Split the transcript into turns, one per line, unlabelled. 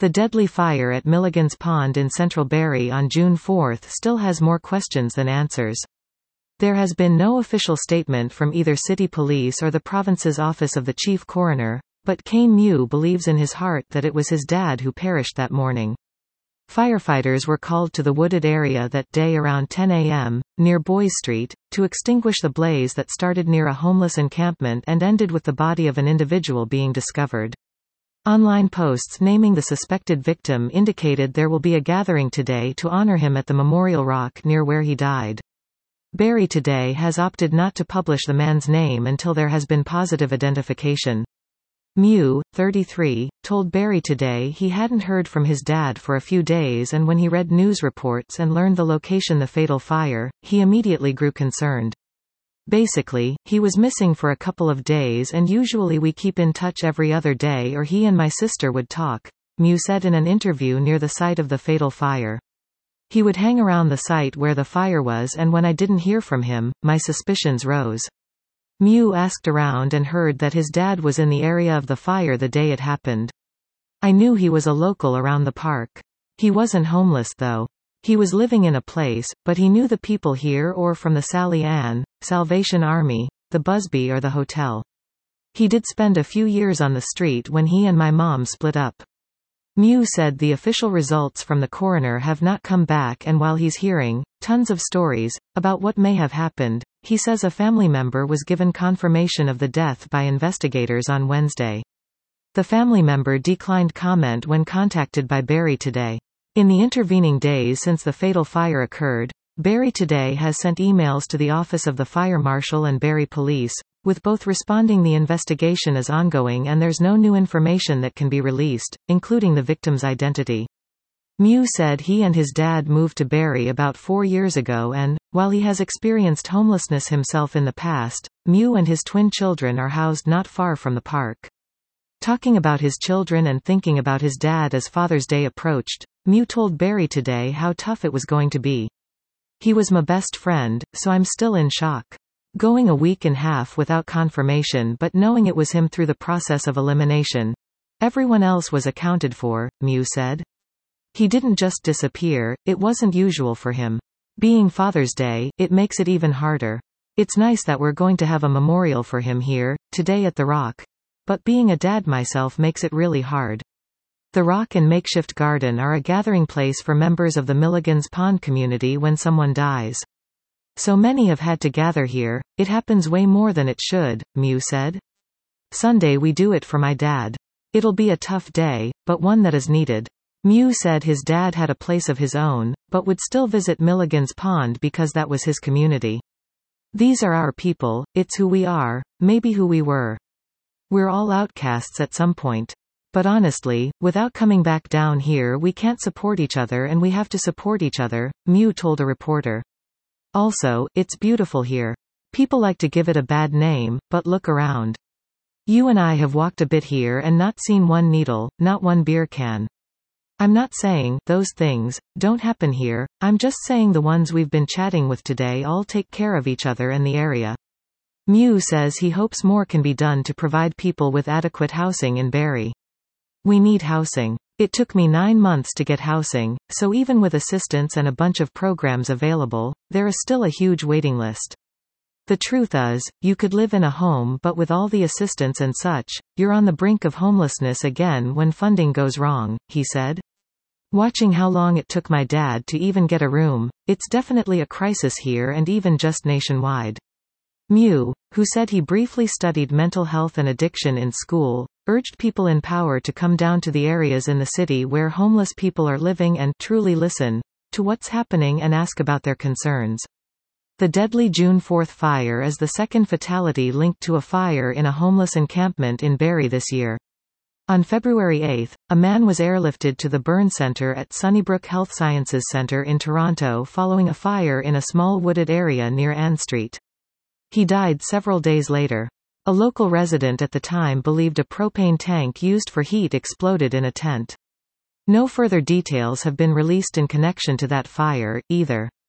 The deadly fire at Milligan's Pond in central Barrie on June 4 still has more questions than answers. There has been no official statement from either city police or the province's office of the chief coroner, but Kane Mew believes in his heart that it was his dad who perished that morning. Firefighters were called to the wooded area that day around 10 a.m., near Boys Street, to extinguish the blaze that started near a homeless encampment and ended with the body of an individual being discovered. Online posts naming the suspected victim indicated there will be a gathering today to honor him at the Memorial Rock near where he died. Barrie Today has opted not to publish the man's name until there has been positive identification. Mew, 33, told Barrie Today he hadn't heard from his dad for a few days, and when he read news reports and learned the location of the fatal fire, he immediately grew concerned. Basically, he was missing for a couple of days and usually we keep in touch every other day or he and my sister would talk, Mew said in an interview near the site of the fatal fire. He would hang around the site where the fire was, and when I didn't hear from him, my suspicions rose. Mew asked around and heard that his dad was in the area of the fire the day it happened. I knew he was a local around the park. He wasn't homeless though. He was living in a place, but he knew the people here or from the Sally Ann, Salvation Army, the Busby or the hotel. He did spend a few years on the street when he and my mom split up. Mew said the official results from the coroner have not come back, and while he's hearing tons of stories about what may have happened, he says a family member was given confirmation of the death by investigators on Wednesday. The family member declined comment when contacted by Barrie Today. In the intervening days since the fatal fire occurred, Barrie Today has sent emails to the office of the fire marshal and Barrie Police, with both responding the investigation is ongoing and there's no new information that can be released, including the victim's identity. Mew said he and his dad moved to Barrie about 4 years ago and, while he has experienced homelessness himself in the past, Mew and his twin children are housed not far from the park. Talking about his children and thinking about his dad as Father's Day approached, Mew told Barrie Today how tough it was going to be. He was my best friend, so I'm still in shock. Going a week and a half without confirmation, but knowing it was him through the process of elimination. Everyone else was accounted for, Mew said. He didn't just disappear, it wasn't usual for him. Being Father's Day, it makes it even harder. It's nice that we're going to have a memorial for him here, today at the Rock. But being a dad myself makes it really hard. The Rock and Makeshift Garden are a gathering place for members of the Milligan's Pond community when someone dies. So many have had to gather here, it happens way more than it should, Mew said. Sunday we do it for my dad. It'll be a tough day, but one that is needed. Mew said his dad had a place of his own, but would still visit Milligan's Pond because that was his community. These are our people, it's who we are, maybe who we were. We're all outcasts at some point. But honestly, without coming back down here we can't support each other and we have to support each other, Mew told a reporter. Also, it's beautiful here. People like to give it a bad name, but look around. You and I have walked a bit here and not seen one needle, not one beer can. I'm not saying those things don't happen here, I'm just saying the ones we've been chatting with today all take care of each other and the area. Mew says he hopes more can be done to provide people with adequate housing in Barrie. We need housing. It took me 9 months to get housing, so even with assistance and a bunch of programs available, there is still a huge waiting list. The truth is, you could live in a home but with all the assistance and such, you're on the brink of homelessness again when funding goes wrong, he said. Watching how long it took my dad to even get a room, it's definitely a crisis here and even just nationwide. Mew, who said he briefly studied mental health and addiction in school, urged people in power to come down to the areas in the city where homeless people are living and truly listen to what's happening and ask about their concerns. The deadly June 4 fire is the second fatality linked to a fire in a homeless encampment in Barrie this year. On February 8, a man was airlifted to the burn center at Sunnybrook Health Sciences Centre in Toronto following a fire in a small wooded area near Ann Street. He died several days later. A local resident at the time believed a propane tank used for heat exploded in a tent. No further details have been released in connection to that fire, either.